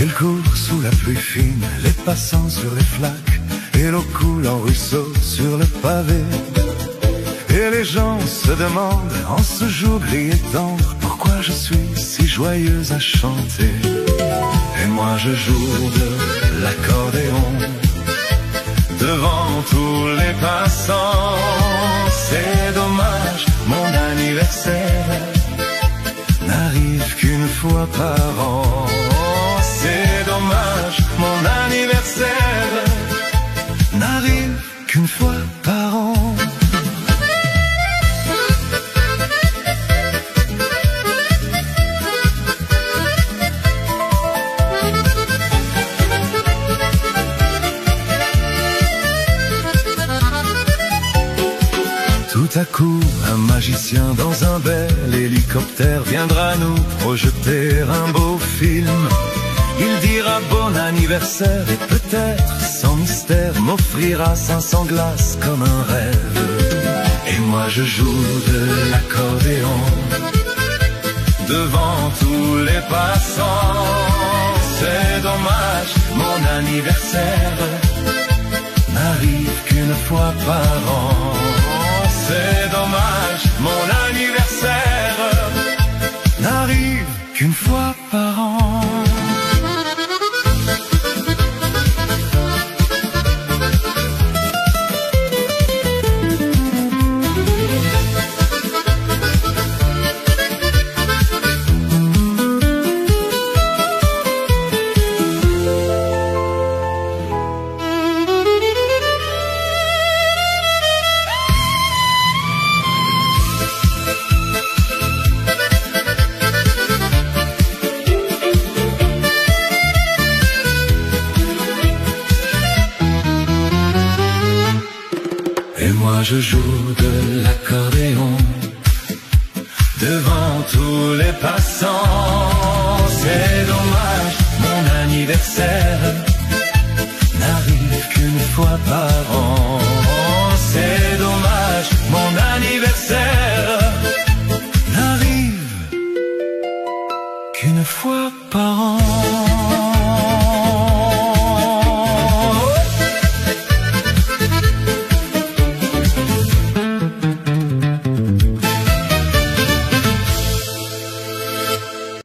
Qu'elle court sous la pluie fine, les passants sur les flaques, et l'eau coule en ruisseau sur le pavé. Et les gens se demandent en ce jour gris et tendre pourquoi je suis si joyeuse à chanter. Et moi je joue de l'accordéon devant tous les passants. C'est dommage, mon anniversaire n'arrive qu'une fois par an. C'est dommage, mon anniversaire n'arrive qu'une fois par an. Tout à coup, un magicien dans un bel hélicoptère viendra nous projeter un beau film. Il dira bon anniversaire et peut-être, sans mystère, m'offrira 500 glaces comme un rêve. Et moi je joue de l'accordéon devant tous les passants. C'est dommage, mon anniversaire n'arrive qu'une fois par an. C'est dommage, mon anniversaire n'arrive qu'une fois par an. Et moi je joue de l'accordéon devant tous les passants. C'est dommage, mon anniversaire n'arrive qu'une fois par an. C'est dommage, mon anniversaire n'arrive qu'une fois par an.